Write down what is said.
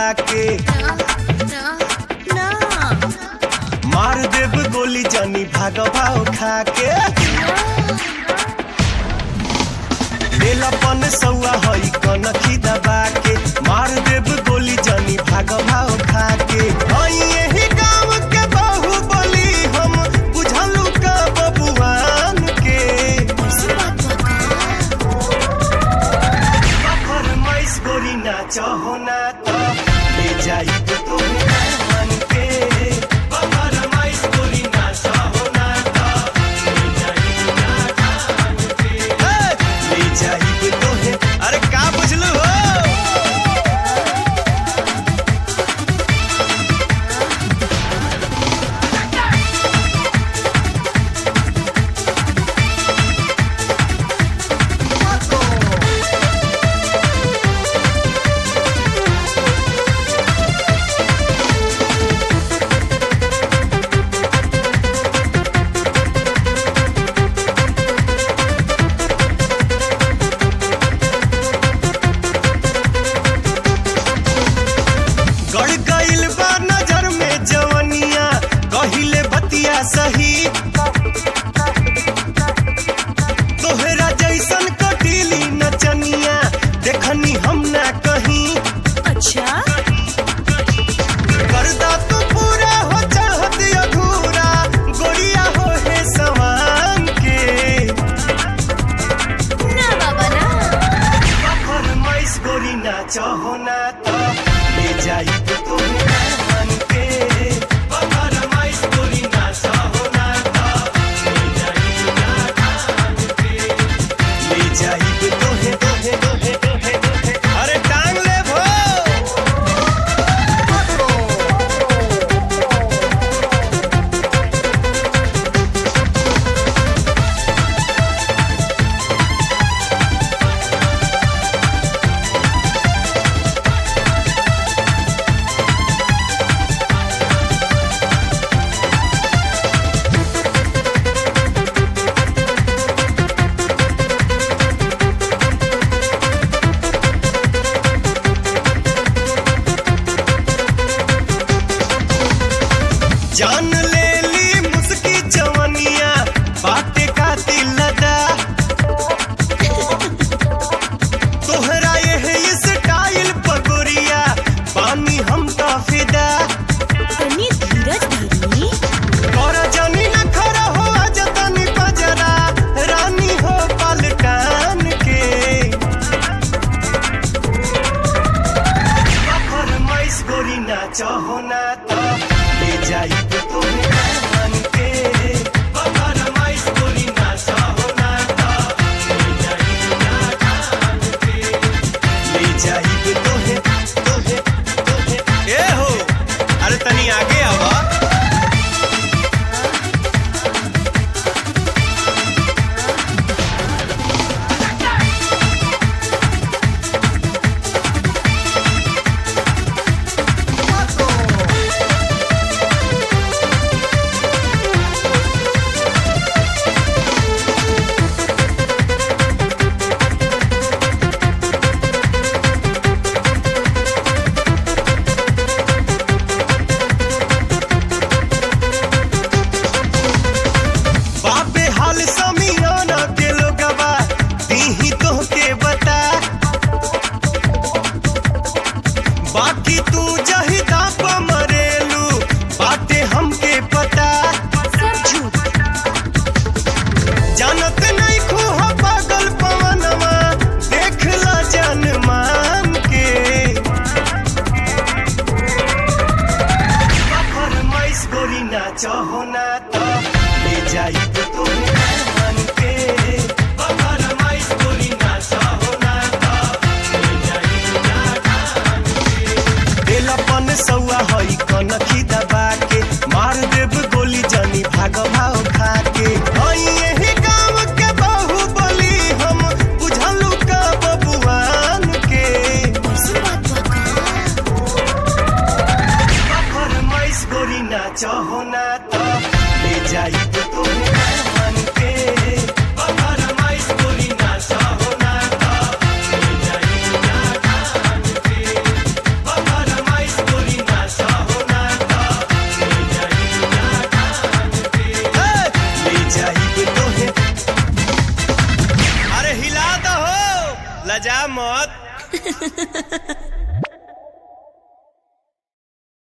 के मार देब गोली जानी भाग भाव खा के लेलापन सौआ हई कनखी दबा के मार देब गोली जानी भाग भाव खा के यही गाँव के बाहुबली हम बुझलू का बबुआन के फरमाइश गोरी नाच हो ना तो ले जाई तुम्हें मान के फरमाइश गोरी नाच हो ना तो ले जाई मान के ले जाई तोहे अरे का बुझलू हो गड़ गइल बा नजर में जवनिया कहिले बतिया सही तोहरा जैसन कटीली नचनिया देखनी हम ना कहीं अच्छा करदा तू पूरा हो चाहत अधूरा गोरिया हो है सवान के ना बाबा ना फरमाइश गोरी नाच हो ना तो ले जाई तुम्हें मान के फरमाइश गोरी नाच हो ना तो ले जाई मान के ले जाई तोहे अरे टांग ले भो जान ले ली मुस्की जवनिया बाटे का दिल लदा तोहरा ये स्टाइल पगोरिया पानी हम तो फिदा तनी धीरज धरी और जानी न खड़ा हो आज तनी बजरा रानी हो पलटान के फरमाइश गोरी नाच हो ना तो ले जाई तुम्हें मान के फरमाइश गोरी नाच हो ना तो ले जाई मान के ले जाई तोहे ए हो अरे तनी आगे आवा बापे हाल समियाना के लोगवा दीही तोहके बता बाकी तू जहिदा प मरेलू बाटे हमके पता सब झूठ जानत नहीं खूह पागल पवनवा देख ला जान मान के फरमाइश गोरी नाच हो ना तो ले जाई तुम्हें मान के फरमाइश गोरी नाच हो ना तो ले जाई मान के लेलापन सौआ हई कनखी दबा के मार देब गोली जानी भाग भाव खा के यही गाँव के बाहुबली हम बुझलू का बबुआन के फरमाइश गोरी नाच हो ना तो